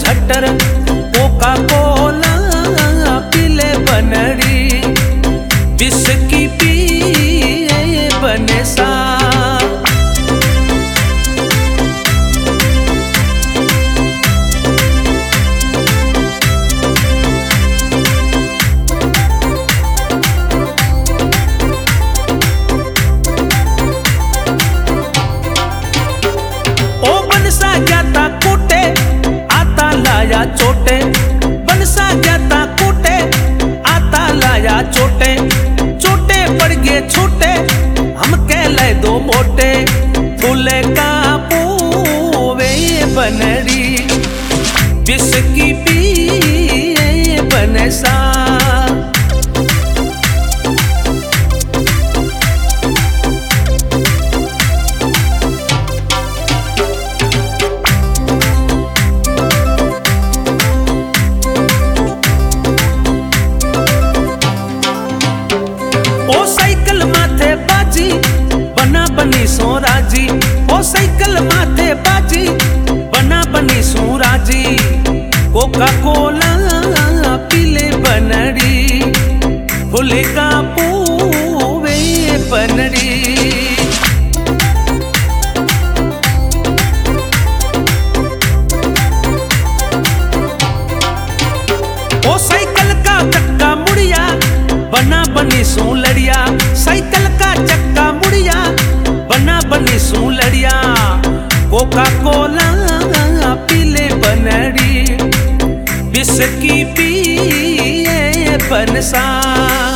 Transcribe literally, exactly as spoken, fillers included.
Gutter Coca Cola पीले बनड़ी whisky पिए बने सा। जाता कूटे आता लाया चोटे, बनसा जाता कूटे आता लाया चोटे, चोटे पड़ गए छोटे हम कह ले दो मोटे, फूले का पूवे बनड़ी विस्की पिए बने सा। ओ साइकिल माथे बाजी बना बनी सो राजी, ओ साइकिल माथे बाजी बना बनी सो राजी, कोका कोला पीले बनड़ी फूले का पूवे बनड़ी। ओ साइकिल का चक्का मुड़िया बना बनी सू लड़िया, साइकिल का चक्का मुड़िया बना बनी सू लड़िया, कोका कोला पीले बनड़ी विस्की पिए बनसा।